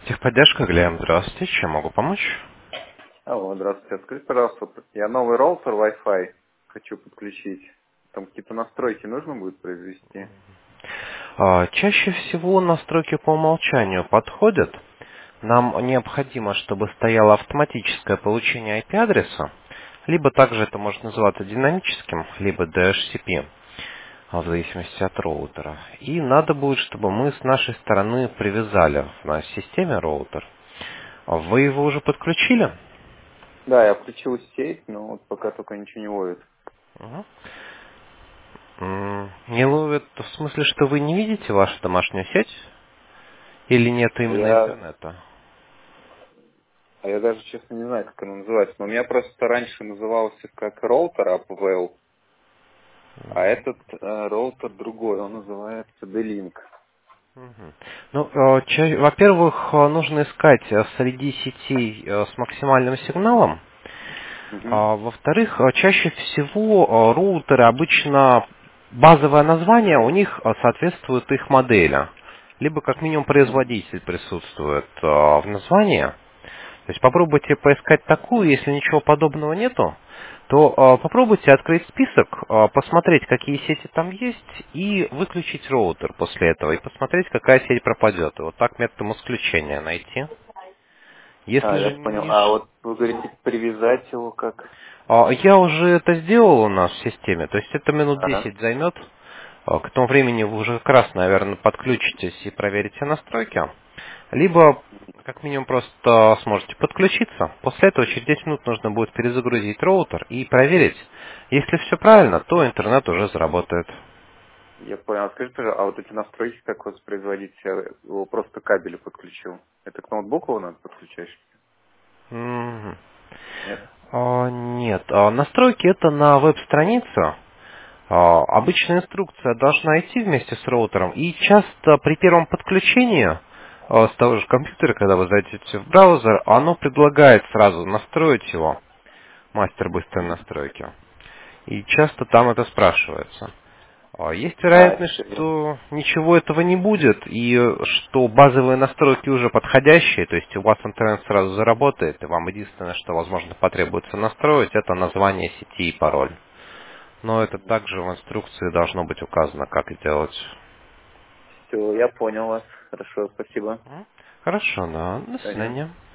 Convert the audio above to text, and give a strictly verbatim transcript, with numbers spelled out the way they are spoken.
Техподдержка, Глеб, здравствуйте, чем могу помочь? Алло, здравствуйте. Скажите, пожалуйста, вот я новый роутер Wi-Fi хочу подключить. Там какие-то настройки нужно будет произвести? А, Чаще всего настройки по умолчанию подходят. Нам необходимо, чтобы стояло автоматическое получение ай пи-адреса, либо также это может называться динамическим, либо ди эйч си пи, а, в зависимости от роутера. И надо будет, чтобы мы с нашей стороны привязали на системе роутер. А Вы его уже подключили? Да, я включил сеть, но вот пока только ничего не ловит. Мгм. М, Не ловит в смысле, что вы не видите вашу домашнюю сеть? Или нет А именно я, интернета? а я даже, честно, не знаю, как она называется. Но у меня просто раньше назывался как роутер AppWell, а этот э, роутер другой, он называется D-Link. Мгм. Ну, э, ча- во-первых, э, нужно искать э, среди сетей э, с максимальным сигналом. Угу. А, Во-вторых, э, чаще всего э, роутеры обычно базовое название у них э, соответствует их модели. Либо как минимум производитель присутствует э, в названии. То есть попробуйте поискать такую, если ничего подобного нету, то э, попробуйте открыть список, э, посмотреть, какие сети там есть, и выключить роутер после этого, и посмотреть, какая сеть пропадет. И вот так методом исключения найти. А, Если я же понял. не... А вот вы говорите, привязать его как? А, Я уже это сделал у нас в системе, то есть это минут Ага. десять займет. А, К тому времени вы уже как раз, наверное, подключитесь и проверите настройки. Либо, как минимум, просто сможете подключиться. После этого через десять минут нужно будет перезагрузить роутер и проверить. Если все правильно, то интернет уже заработает. Я понял. А скажите, пожалуйста, а вот эти настройки, как воспроизводить? Я его просто кабелю подключил. Это к ноутбуку его надо подключать? Мгм. Нет? А, Нет, а, настройки это на веб-странице. А, Обычная инструкция должна идти вместе с роутером, и часто при первом подключении а, с того же компьютера, когда вы зайдете в браузер, оно предлагает сразу настроить его, мастер быстрой настройки. И часто там это спрашивается. А, Есть А, вероятность, это что ничего этого не будет, и э, что базовые настройки уже подходящие, то есть у вас интернет сразу заработает, и вам единственное, что, возможно, потребуется настроить, это название сети и пароль. Но это также в инструкции должно быть указано, как сделать. все, я понял вас. Хорошо, спасибо. М? Хорошо, да. До До свидания. свидания.